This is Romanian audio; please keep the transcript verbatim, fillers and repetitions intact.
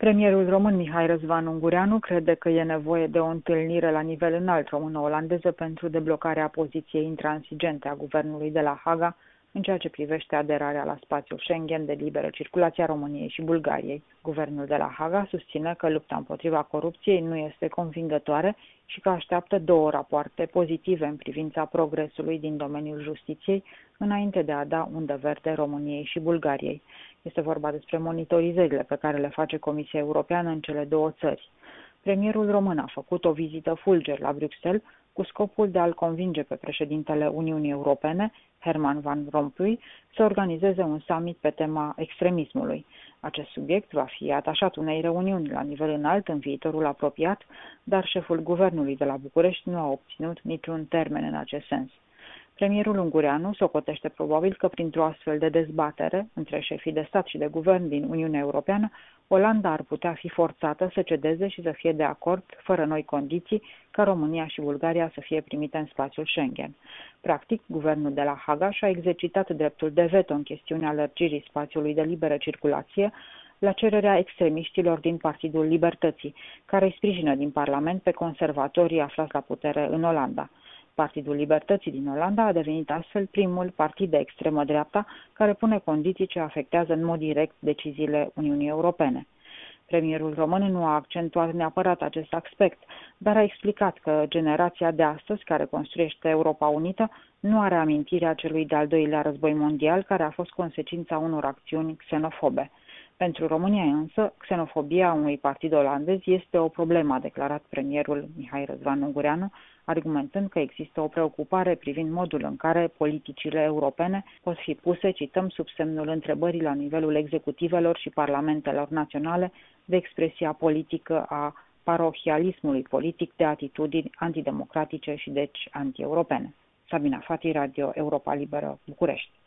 Premierul român Mihai Răzvan Ungureanu crede că e nevoie de o întâlnire la nivel înalt română-olandeză pentru deblocarea poziției intransigente a guvernului de la Haga în ceea ce privește aderarea la spațiul Schengen de liberă circulație a României și Bulgariei. Guvernul de la Haga susține că lupta împotriva corupției nu este convingătoare și că așteaptă două rapoarte pozitive în privința progresului din domeniul justiției înainte de a da undă verde României și Bulgariei. Este vorba despre monitorizările pe care le face Comisia Europeană în cele două țări. Premierul român a făcut o vizită fulger la Bruxelles cu scopul de a-l convinge pe președintele Uniunii Europene, Herman Van Rompuy, să organizeze un summit pe tema extremismului. Acest subiect va fi atașat unei reuniuni la nivel înalt în viitorul apropiat, dar șeful guvernului de la București nu a obținut niciun termen în acest sens. Premierul Ungureanu socotește probabil că printr-o astfel de dezbatere între șefii de stat și de guvern din Uniunea Europeană, Olanda ar putea fi forțată să cedeze și să fie de acord, fără noi condiții, ca România și Bulgaria să fie primite în spațiul Schengen. Practic, guvernul de la Haga și-a exercitat dreptul de veto în chestiunea lărgirii spațiului de liberă circulație, la cererea extremiștilor din Partidul Libertății, care îi sprijină din Parlament pe conservatorii aflați la putere în Olanda. Partidul Libertății din Olanda a devenit astfel primul partid de extremă dreapta care pune condiții ce afectează în mod direct deciziile Uniunii Europene. Premierul român nu a accentuat neapărat acest aspect, dar a explicat că generația de astăzi care construiește Europa Unită nu are amintirea celui de-al doilea război mondial, care a fost consecința unor acțiuni xenofobe. Pentru România însă, xenofobia unui partid olandez este o problemă, a declarat premierul Mihai Răzvan Ungureanu, argumentând că există o preocupare privind modul în care politicile europene pot fi puse, cităm, sub semnul întrebării la nivelul executivelor și parlamentelor naționale de expresia politică a parohialismului politic, de atitudini antidemocratice și deci anti-europene. Sabina Fati, Radio Europa Liberă, București.